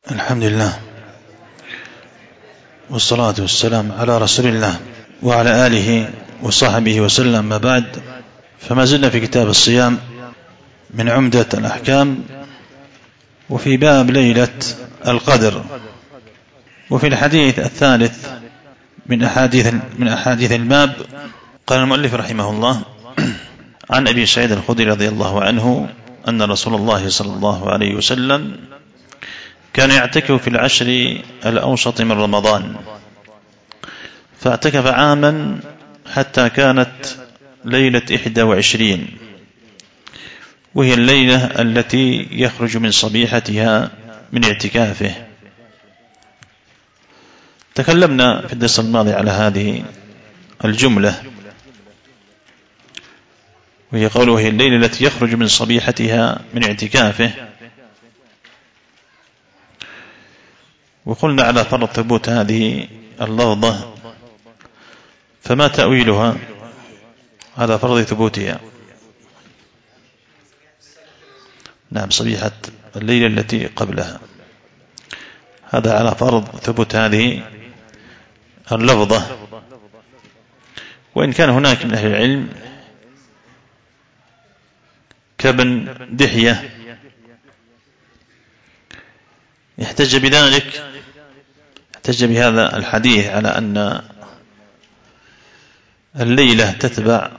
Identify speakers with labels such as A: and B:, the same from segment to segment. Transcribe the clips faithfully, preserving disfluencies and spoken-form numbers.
A: الحمد لله والصلاة والسلام على رسول الله وعلى آله وصحبه وسلم. ما بعد، فما زلنا في كتاب الصيام من عمدة الأحكام، وفي باب ليلة القدر، وفي الحديث الثالث من أحاديث من أحاديث الباب. قال المؤلف رحمه الله: عن أبي سعيد الخدري رضي الله عنه أن رسول الله صلى الله عليه وسلم كان يعتكف في العشر الأوسط من رمضان، فاعتكف عاما حتى كانت ليلة إحدى وعشرين، وهي الليلة التي يخرج من صبيحتها من اعتكافه. تكلمنا في الدرس الماضي على هذه الجملة، وهي قوله هي الليلة التي يخرج من صبيحتها من اعتكافه، وقلنا على فرض ثبوت هذه اللفظة، فما تأويلها على فرض ثبوتها؟ نعم، صبيحة الليلة التي قبلها، هذا على فرض ثبوت هذه اللفظة. وإن كان هناك من أهل العلم كابن دحية يحتج بذلك، احتج بهذا الحديث على أن الليلة تتبع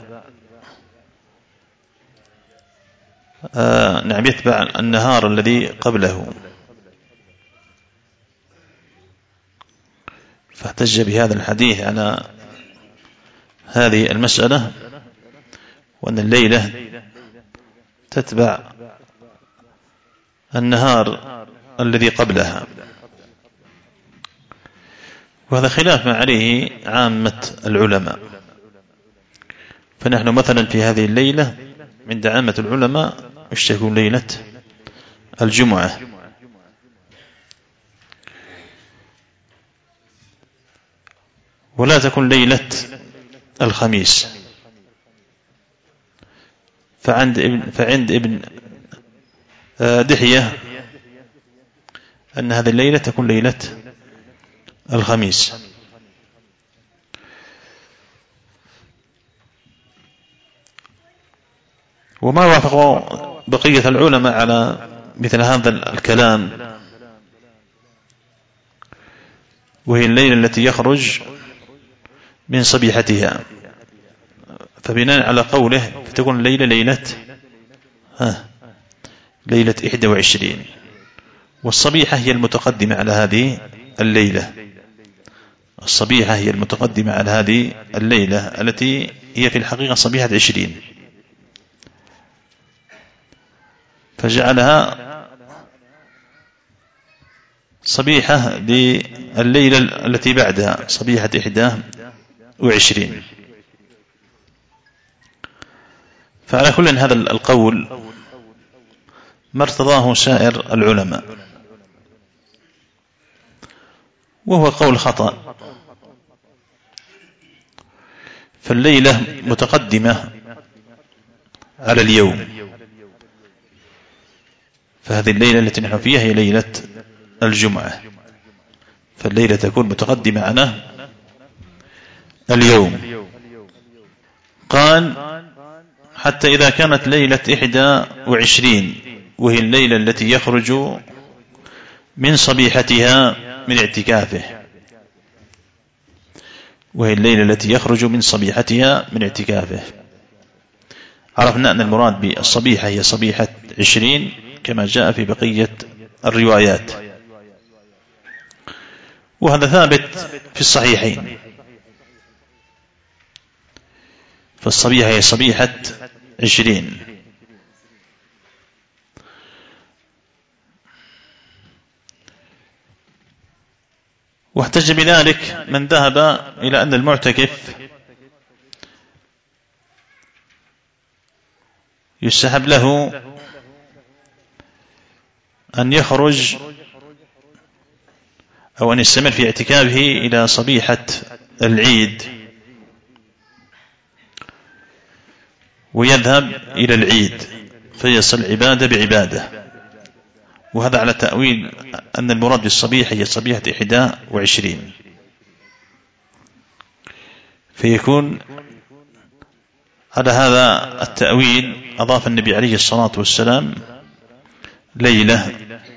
A: آه نعم يتبع النهار الذي قبله، فاحتج بهذا الحديث على هذه المسألة، وأن الليلة تتبع النهار الذي قبلها، وهذا خلاف ما عليه عامة العلماء. فنحن مثلا في هذه الليلة عند عامة العلماء وش تكون ليلة الجمعة، ولا تكون ليلة الخميس. فعند ابن, فعند ابن دحية أن هذه الليلة تكون ليلة الخميس. وما وافق بقية العلماء على مثل هذا الكلام، وهي الليلة التي يخرج من صبيحتها، فبناء على قوله فتكون الليلة ليلة ها ليلة إحدى وعشرين، والصبيحة هي المتقدمة على هذه الليلة. الصبيحة هي المتقدمة على هذه الليلة التي هي في الحقيقة صبيحة عشرين، فجعلها صبيحة لليلة التي بعدها صبيحة إحدى وعشرين. فعلى كل هذا القول ما ارتضاه سائر العلماء، وهو قول خطأ. فالليلة متقدمة على اليوم، فهذه الليلة التي نحن فيها هي ليلة الجمعة، فالليلة تكون متقدمة على اليوم. قال حتى إذا كانت ليلة إحدى وعشرين، وهي الليلة التي يخرج من صبيحتها من اعتكافه، وهي الليلة التي يخرج من صبيحتها من اعتكافه. عرفنا أن المراد بالصبيحة هي صبيحة عشرين كما جاء في بقية الروايات، وهذا ثابت في الصحيحين. فالصبيحة هي صبيحة عشرين. واحتج بذلك من ذهب إلى أن المعتكف يستحب له أن يخرج أو أن يستمر في اعتكافه إلى صبيحة العيد، ويذهب إلى العيد فيصل عبادة بعبادة، وهذا على تأويل أن المراد بالصبيحة هي صبيحة إحدى وعشرين، فيكون على هذا التأويل أضاف النبي عليه الصلاة والسلام ليلة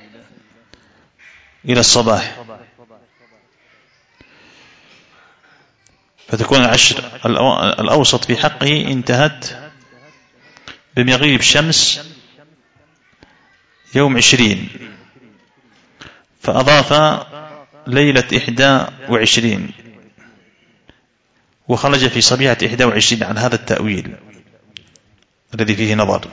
A: إلى الصباح، فتكون العشر الأوسط في حقه انتهت بمغيب الشمس يوم عشرين، فأضاف ليلة إحدى وعشرين وخرج في صبيحة إحدى وعشرين عن هذا التأويل الذي فيه نظر.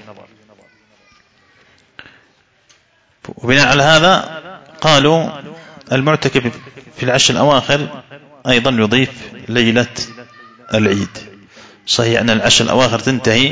A: وبناء على هذا قالوا المعتكف في العشر الأواخر أيضا يضيف ليلة العيد. صحيح أن العشر الأواخر تنتهي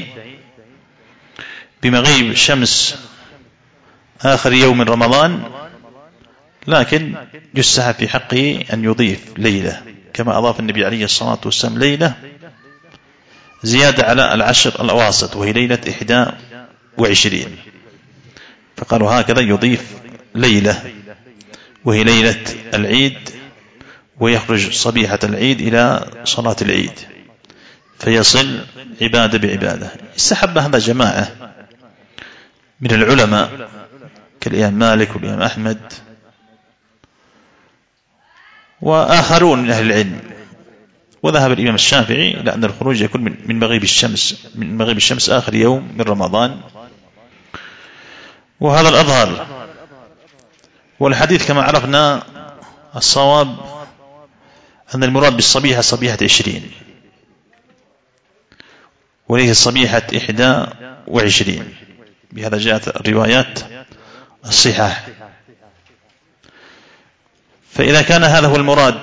A: بمغيب شمس آخر يوم من رمضان، لكن يستحب في حقه أن يضيف ليلة كما أضاف النبي عليه الصلاة والسلام ليلة زيادة على العشر الأواسط وهي ليلة إحدى وعشرين، فقالوا هكذا يضيف ليلة وهي ليلة العيد، ويخرج صبيحة العيد إلى صلاة العيد فيصل عبادة بعبادة. استحب هذا جماعة من العلماء كالإمام مالك والإمام أحمد وآخرون من أهل العلم، وذهب الإمام الشافعي إلى أن الخروج يكون من مغيب الشمس من مغيب الشمس آخر يوم من رمضان، وهذا الأظهر. والحديث كما عرفنا الصواب أن المراد بالصبيحة صبيحة عشرين وليس صبيحة إحدى وعشرين، بهذا جاءت الروايات الصحاح. فإذا كان هذا هو المراد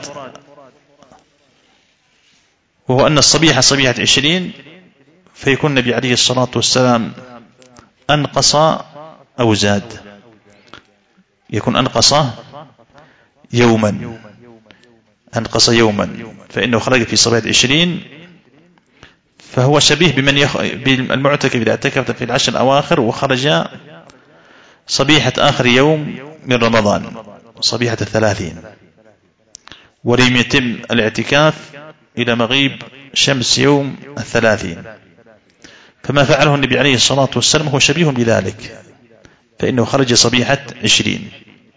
A: وهو أن الصبيحة صبيحة عشرين، فيكون النبي عليه الصلاة والسلام أنقص أو زاد، يكون أنقص يوما أنقص يوما فإنه خرج في صبيحة عشرين، فهو شبيه بمن يخ... بالمعتكف إذا اعتكف في العشر الأواخر وخرج صبيحة آخر يوم من رمضان صبيحة الثلاثين، ولم يتم الاعتكاف إلى مغيب شمس يوم الثلاثين، فما فعله النبي عليه الصلاة والسلام هو شبيه بذلك، فإنه خرج صبيحة عشرين.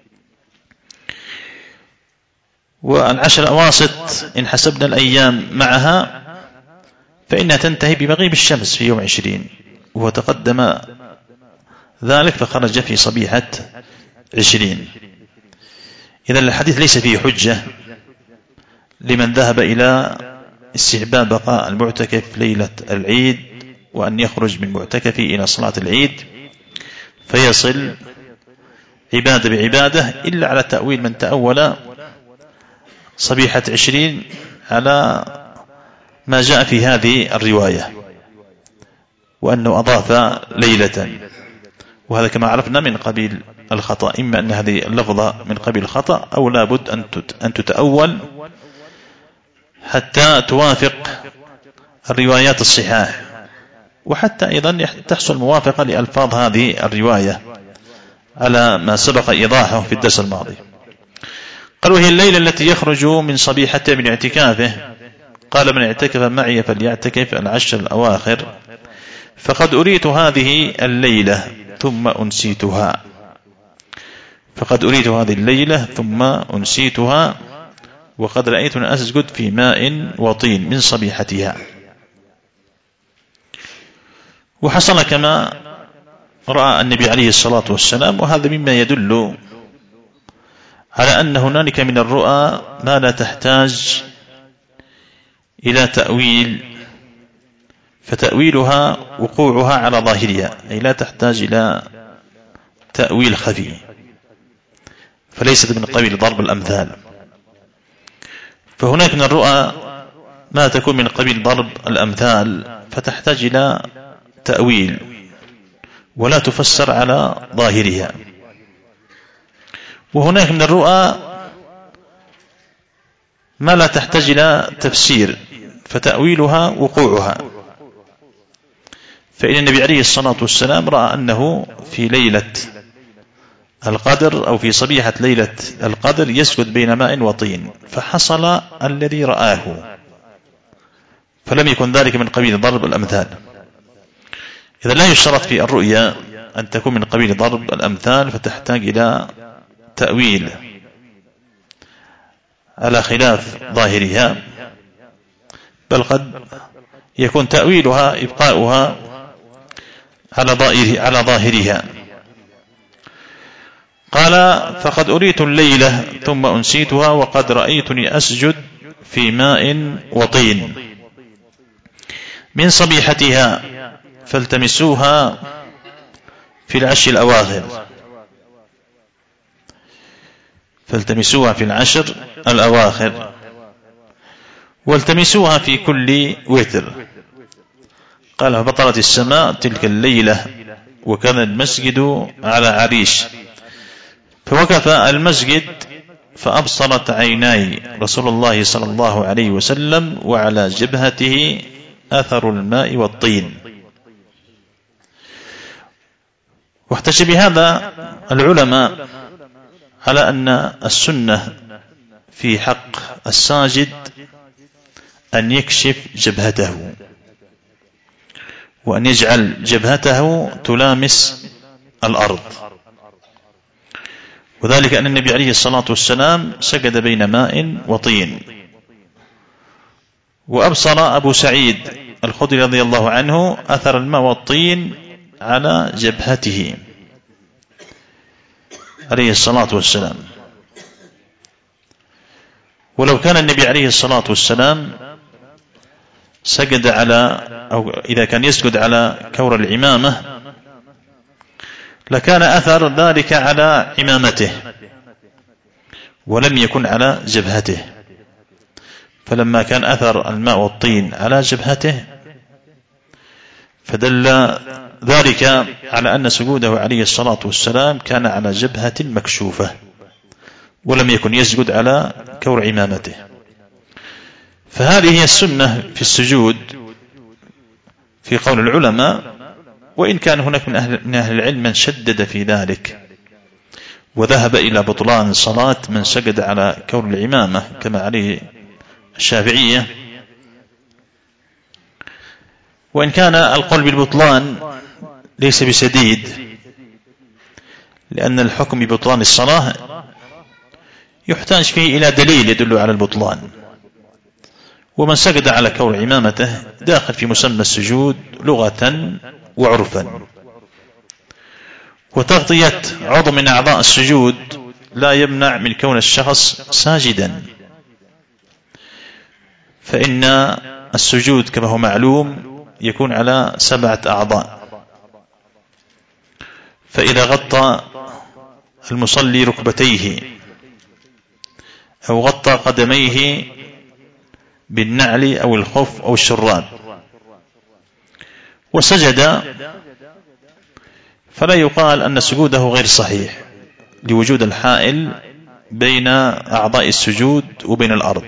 A: والعشر الأواسط إن حسبنا الأيام معها فإنها تنتهي بمغيب الشمس في يوم عشرين، وهو تقدم ذلك فخرج في صبيحة عشرين. إذن الحديث ليس فيه حجة لمن ذهب إلى استحباب بقاء المعتكف ليلة العيد وأن يخرج من معتكفه إلى صلاة العيد فيصل عبادة بعبادة، إلا على تأويل من تأول صبيحة عشرين على ما جاء في هذه الرواية وأنه أضاف ليلة، وهذا كما عرفنا من قبيل الخطأ، إما أن هذه اللفظة من قبيل الخطأ أو لابد أن تتأول حتى توافق الروايات الصحاح، وحتى أيضا تحصل موافقة لألفاظ هذه الرواية على ما سبق إيضاحه في الدرس الماضي. قالوا هي الليلة التي يخرج من صبيحته من اعتكافه، قال من اعتكف معي فليعتكف العشر الأواخر، فقد أريت هذه الليلة ثم أنسيتها فقد أريت هذه الليلة ثم أنسيتها وقد رأيت أسجد في ماء وطين من صبيحتها. وحصل كما رأى النبي عليه الصلاة والسلام، وهذا مما يدل على أن هنالك من الرؤى ما لا تحتاج إلى تأويل، فتأويلها وقوعها على ظاهرها، أي لا تحتاج إلى تأويل خفي، فليست من قبيل ضرب الأمثال. فهناك من الرؤى ما تكون من قبيل ضرب الأمثال فتحتاج إلى تأويل ولا تفسر على ظاهرها، وهناك من الرؤى ما لا تحتاج إلى تفسير فتأويلها وقوعها. فإن النبي عليه الصلاة والسلام رأى أنه في ليلة القدر أو في صبيحة ليلة القدر يسجد بين ماء وطين، فحصل الذي رآه، فلم يكن ذلك من قبيل ضرب الأمثال. إذا لا يشترط في الرؤيا أن تكون من قبيل ضرب الأمثال، فتحتاج إلى تأويل على خلاف ظاهرها، بل قد يكون تأويلها إبقاؤها على ظاهر على ظاهرها. قال: فقد أريت الليلة ثم أنسيتها وقد رأيتني أسجد في ماء وطين من صبيحتها فالتمسوها في العشر الأواخر فالتمسوها في العشر الأواخر والتمسوها في كل وتر. قال: فبطلت السماء تلك الليلة وكان المسجد على عريش، فوقف المسجد فأبصرت عيناي رسول الله صلى الله عليه وسلم وعلى جبهته أثر الماء والطين. واحتج بهذا العلماء على أن السنة في حق الساجد أن يكشف جبهته وأن يجعل جبهته تلامس الأرض، وذلك أن النبي عليه الصلاة والسلام سجد بين ماء وطين، وأبصر أبو سعيد الخدري رضي الله عنه أثر الماء والطين على جبهته عليه الصلاة والسلام. ولو كان النبي عليه الصلاة والسلام سجد على أو إذا كان يسجد على كور العمامة لكان أثر ذلك على عمامته ولم يكن على جبهته، فلما كان أثر الماء والطين على جبهته فدل ذلك على أن سجوده عليه الصلاة والسلام كان على جبهة مكشوفة ولم يكن يسجد على كور عمامته. فهذه هي السنة في السجود في قول العلماء، وإن كان هناك من أهل, من أهل العلم من شدد في ذلك وذهب إلى بطلان صلاة من سجد على كور العمامة كما عليه الشافعية، وإن كان القول بالبطلان ليس بسديد، لأن الحكم ببطلان الصلاة يحتاج فيه إلى دليل يدل على البطلان، ومن سجد على كور عمامته داخل في مسمى السجود لغة وعرفا. وتغطية عضو من أعضاء السجود لا يمنع من كون الشخص ساجدا، فإن السجود كما هو معلوم يكون على سبعة أعضاء، فإذا غطى المصلي ركبتيه أو غطى قدميه بالنعل أو الخف أو الشراب وسجد فلا يقال أن سجوده غير صحيح لوجود الحائل بين أعضاء السجود وبين الأرض.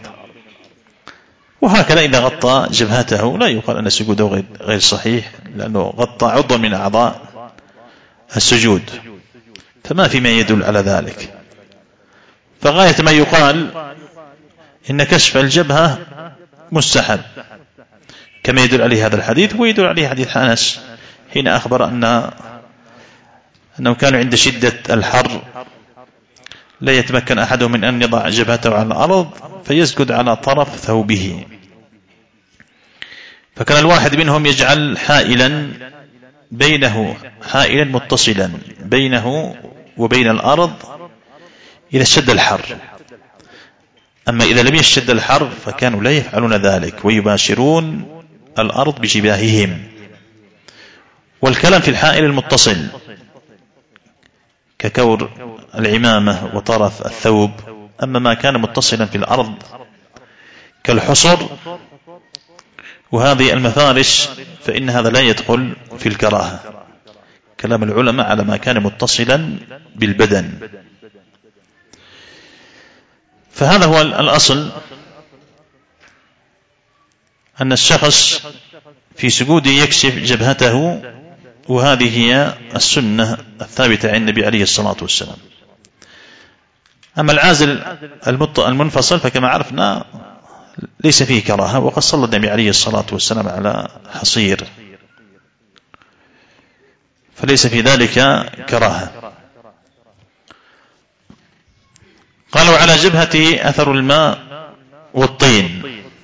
A: وهكذا إذا غطى جبهته لا يقال أن سجوده غير صحيح لأنه غطى عضو من أعضاء السجود، فما في ما يدل على ذلك. فغاية ما يقال إن كشف الجبهة مستحب كما يدل عليه هذا الحديث، ويدل عليه حديث أنس حين أخبر أن أنه كانوا عند شدة الحر لا يتمكن أحدهم من أن يضع جبهته على الأرض فيسجد على طرف ثوبه، فكان الواحد منهم يجعل حائلا بينه حائلا متصلا بينه وبين الأرض إذا اشتد الحر. أما إذا لم يشتد الحر فكانوا لا يفعلون ذلك ويباشرون الأرض بجباههم. والكلام في الحائل المتصل ككور العمامة وطرف الثوب. أما ما كان متصلا في الأرض كالحصر وهذه المفارش فإن هذا لا يدخل في الكراهة. كلام العلماء على ما كان متصلا بالبدن. فهذا هو الأصل، أن الشخص في سجوده يكشف جبهته وهذه هي السنة الثابتة عن النبي عليه الصلاة والسلام. أما العازل المنفصل فكما عرفنا ليس فيه كراهة، وقد صلى النبي عليه الصلاة والسلام على حصير، فليس في ذلك كراهة. قالوا على جبهته أثر الماء والطين،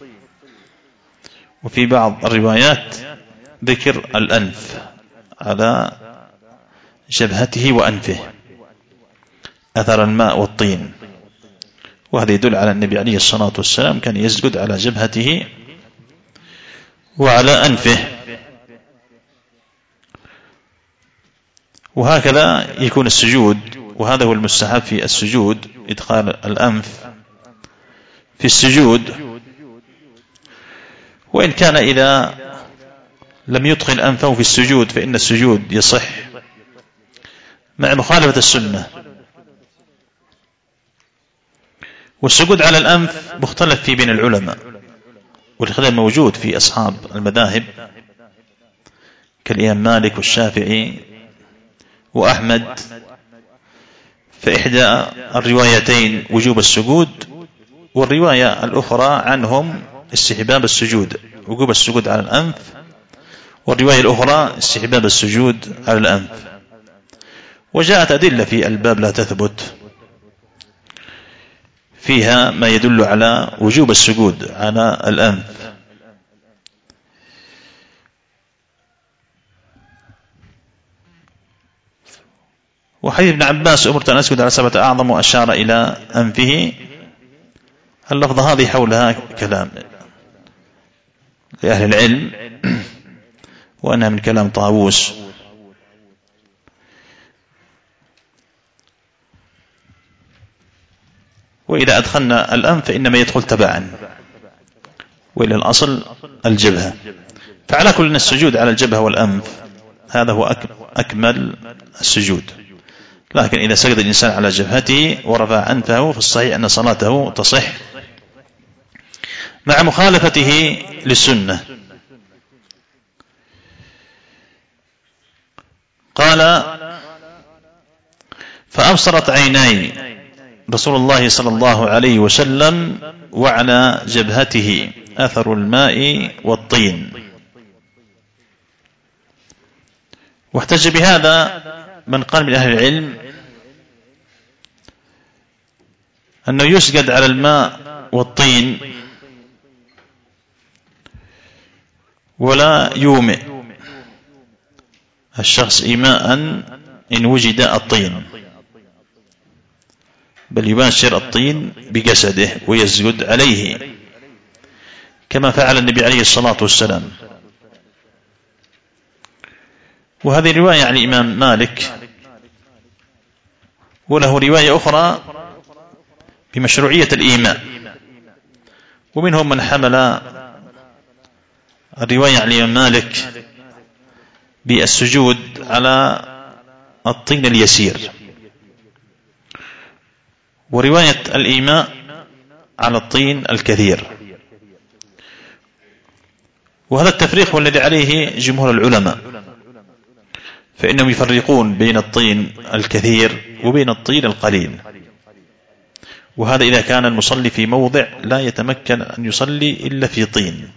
A: وفي بعض الروايات ذكر الأنف، على جبهته وأنفه أثر الماء والطين، وهذا يدل على النبي عليه الصلاة والسلام كان يسجد على جبهته وعلى أنفه، وهكذا يكون السجود. وهذا هو المستحب في السجود، إدخال الأنف في السجود، وإن كان إذا لم يدخل أنفه في السجود فإن السجود يصح مع مخالفة السنة. والسجود على الأنف مختلف فيه بين العلماء، والخلاف موجود في أصحاب المذاهب كالإمام مالك والشافعي وأحمد، فإحدى الروايتين وجوب السجود، والرواية الأخرى عنهم استحباب السجود، وجوب السجود على الأنف، والرواية الأخرى استحباب السجود على الأنف. وجاءت أدلة في الباب لا تثبت فيها ما يدل على وجوب السجود على الأنف. وحديث ابن عباس أمرت أن أسجد على سبعة أعظم وأشار إلى أنفه، اللفظة هذه حولها كلام لأهل العلم، وأنها من كلام طاووس. وإذا أدخلنا الأنف فإنما يدخل تبعا، وإلى الأصل الجبهة. فعلى كل السجود على الجبهة والأنف هذا هو أكمل السجود. لكن إذا سجد الإنسان على جبهته ورفع أنفه فالصحيح أن صلاته تصح مع مخالفته للسنة. قال: فأبصرت عيناي رسول الله صلى الله عليه وسلم وعلى جبهته أثر الماء والطين. واحتج بهذا من قال من أهل العلم أنه يسجد على الماء والطين ولا يومئ الشخص إيماء إن وجد الطين، بل يباشر الطين بجسده ويسجد عليه كما فعل النبي عليه الصلاة والسلام. وهذه رواية عن الإمام مالك، وله رواية أخرى بمشروعية الإيماء، ومنهم من حمل الرواية عن الإمام مالك بالسجود على الطين اليسير، ورواية الإيماء على الطين الكثير. وهذا التفريق هو الذي عليه جمهور العلماء، فإنهم يفرقون بين الطين الكثير وبين الطين القليل، وهذا إذا كان المصلي في موضع لا يتمكن أن يصلي إلا في طين.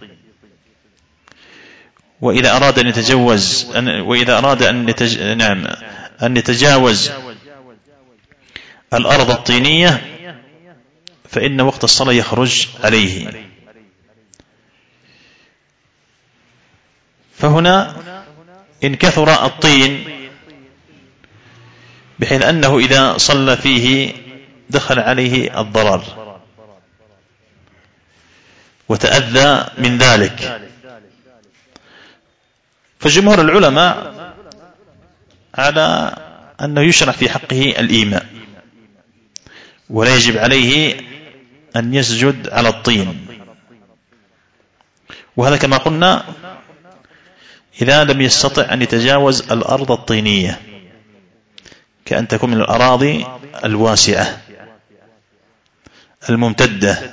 A: وإذا أراد أن يتجوز أن وإذا أراد أن يتج... نعم أن يتجاوز الأرض الطينية فإن وقت الصلاة يخرج عليه. فهنا إن كثر الطين بحيث أنه إذا صلى فيه دخل عليه الضرر وتأذى من ذلك، فجمهور العلماء على أنه يشرع في حقه الإيماء، ولا يجب عليه أن يسجد على الطين. وهذا كما قلنا إذا لم يستطع أن يتجاوز الأرض الطينية، كأن تكون من الأراضي الواسعة الممتدة،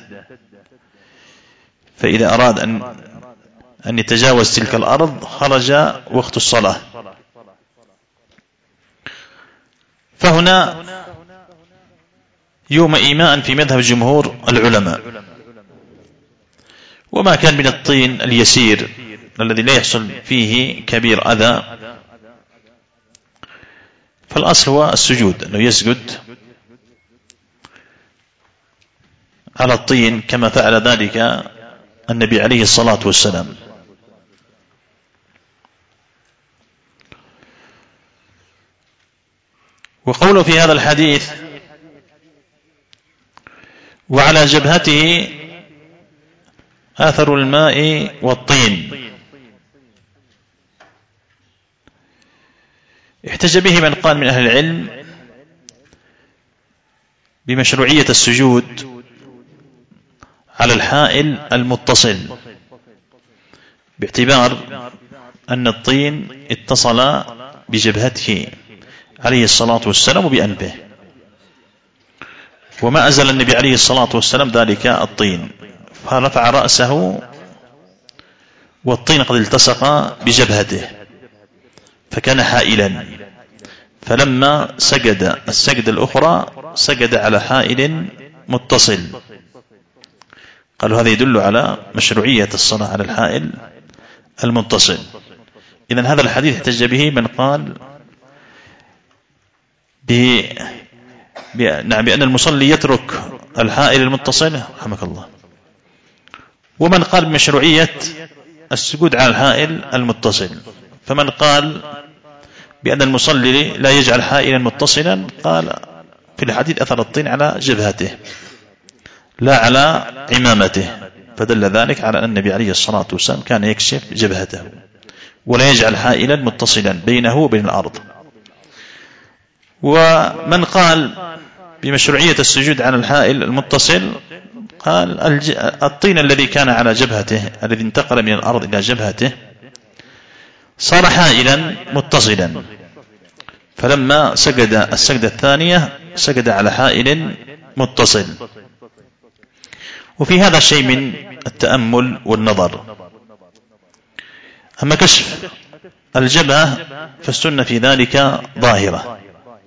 A: فإذا أراد أن أن يتجاوز تلك الأرض خرج وقت الصلاة فهنا يوم إيماء في مذهب جمهور العلماء. وما كان من الطين اليسير الذي لا يحصل فيه كبير أذى فالأصل هو السجود، أنه يسجد على الطين كما فعل ذلك النبي عليه الصلاة والسلام. وقوله في هذا الحديث وعلى جبهته آثر الماء والطين، احتج به من قال من أهل العلم بمشروعية السجود على الحائل المتصل، باعتبار أن الطين اتصل بجبهته عليه الصلاة والسلام وبأنفه، وما أزل النبي عليه الصلاة والسلام ذلك الطين، فرفع رأسه والطين قد التصق بجبهته فكان حائلا، فلما سجد السجدة الأخرى سجد على حائل متصل. قالوا هذا يدل على مشروعية الصلاة على الحائل المتصل. إذن هذا الحديث احتج به من قال ب... ب... نعم بأن المصلي يترك الحائل المتصل رحمك الله، ومن قال بمشروعية السجود على الحائل المتصل. فمن قال بأن المصلي لا يجعل حائلا متصلا قال في الحديث أثر الطين على جبهته لا على عمامته، فدل ذلك على أن النبي عليه الصلاة والسلام كان يكشف جبهته ولا يجعل حائلا متصلا بينه وبين الأرض. ومن قال بمشروعية السجود على الحائل المتصل قال الطين الذي كان على جبهته الذي انتقل من الأرض إلى جبهته صار حائلا متصلا، فلما سجد السجدة الثانية سجد على حائل متصل. وفي هذا شيء من التأمل والنظر. أما كشف الجبهة فالسنة في ذلك ظاهرة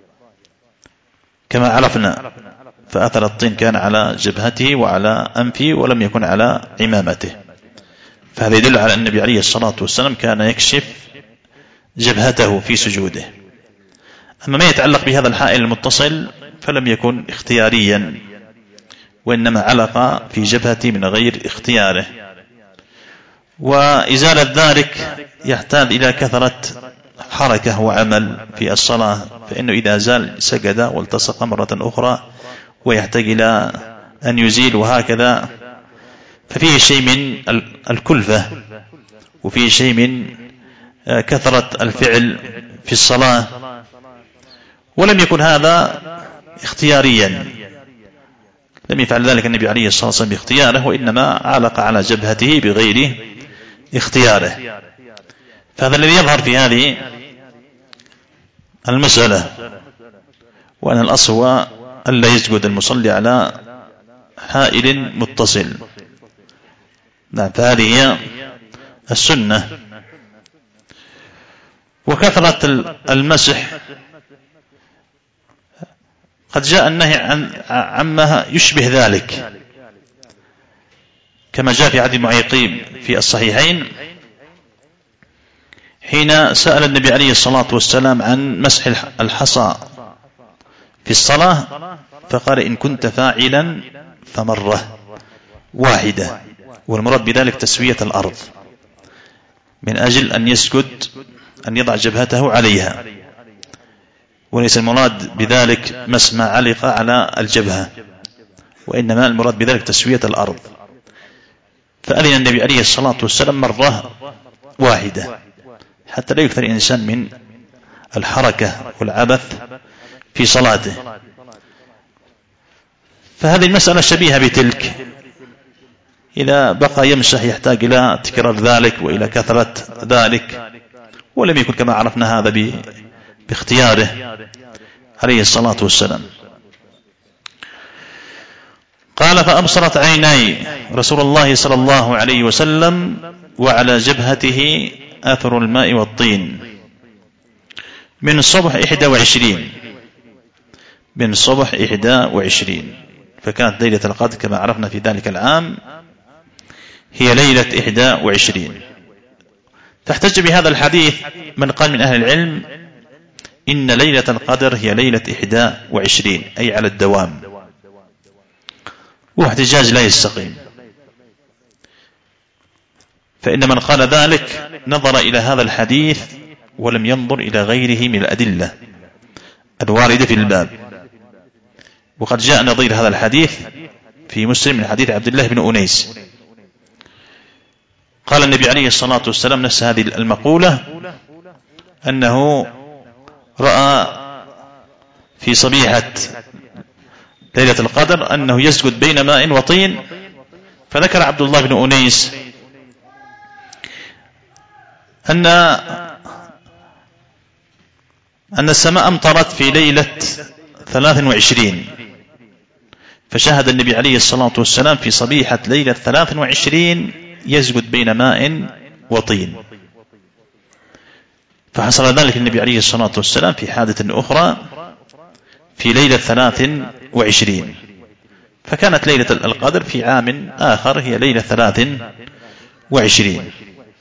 A: كما عرفنا، فأثر الطين كان على جبهته وعلى أنفه ولم يكن على عمامته، فهذا يدل على أن النبي عليه الصلاة والسلام كان يكشف جبهته في سجوده. أما ما يتعلق بهذا الحائل المتصل فلم يكن اختياريا، وإنما علق في جبهته من غير اختياره، وإزالة ذلك يحتاج إلى كثرة حركة وعمل في الصلاة، فإنه إذا زال سجد والتصق مرة أخرى ويحتاج إلى أن يزيل وهكذا، ففيه شيء من الكلفة وفيه شيء من كثرة الفعل في الصلاة، ولم يكن هذا اختياريا، لم يفعل ذلك النبي عليه الصلاة والسلام باختياره، وإنما علق على جبهته بغير اختياره. فهذا الذي يظهر في هذه المسألة، وأن الأصل هو ألا يسجد المصلي على حائل متصل. نعم، فهذه هي السنة. وكثرة المسح قد جاء النهي عن عما يشبه ذلك، كما جاء في حديث معيقيب في الصحيحين حين سأل النبي عليه الصلاة والسلام عن مسح الحصى في الصلاة، فقال إن كنت فاعلا فمرة واحدة، والمراد بذلك تسوية الأرض من أجل أن يسجد أن يضع جبهته عليها، وليس المراد بذلك مسح ما علق على الجبهة، وإنما المراد بذلك تسوية الأرض. فأذن النبي عليه الصلاة والسلام مرة واحدة حتى لا يكثر الإنسان من الحركة والعبث في صلاته. فهذه المسألة شبيهة بتلك، إذا بقى يمسح يحتاج إلى تكرار ذلك وإلى كثرة ذلك، ولم يكن كما عرفنا هذا باختياره عليه الصلاة والسلام. قال فأبصرت عيناي رسول الله صلى الله عليه وسلم وعلى جبهته أثر الماء والطين من الصبح إحدى وعشرين، من صبح إحدى وعشرين، فكانت ليلة القدر كما عرفنا في ذلك العام هي ليلة إحدى وعشرين. تحتج بهذا الحديث من قال من أهل العلم إن ليلة القدر هي ليلة إحدى وعشرين، أي على الدوام، واحتجاج لا يستقيم، فإن من قال ذلك نظر إلى هذا الحديث ولم ينظر إلى غيره من الأدلة الواردة في الباب. وقد جاء نظير هذا الحديث في مسلم من حديث عبد الله بن أنيس، قال النبي عليه الصلاة والسلام نفس هذه المقولة، أنه رأى في صبيحة ليلة القدر أنه يسجد بين ماء وطين. فذكر عبد الله بن أنيس أن أن السماء أمطرت في ليلة ثلاث وعشرين، فشاهد النبي عليه الصلاة والسلام في صبيحة ليلة ثلاث وعشرين يسجد بين ماء وطين. فحصل ذلك النبي عليه الصلاة والسلام في حادثة أخرى في ليلة ثلاث وعشرين، فكانت ليلة القدر في عام آخر هي ليلة ثلاث وعشرين.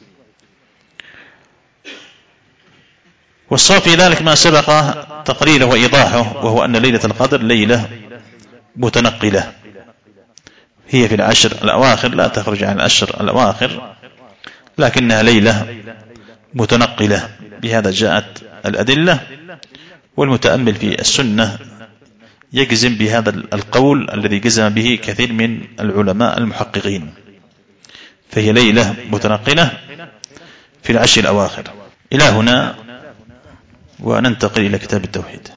A: والصواب في ذلك ما سبق تقريره وإيضاحه، وهو أن ليلة القدر ليلة متنقلة، هي في العشر الأواخر، لا تخرج عن العشر الأواخر، لكنها ليلة متنقلة. بهذا جاءت الأدلة، والمتأمل في السنة يجزم بهذا القول الذي جزم به كثير من العلماء المحققين، فهي ليلة متنقلة في العشر الأواخر. إلى هنا وننتقل إلى كتاب التوحيد.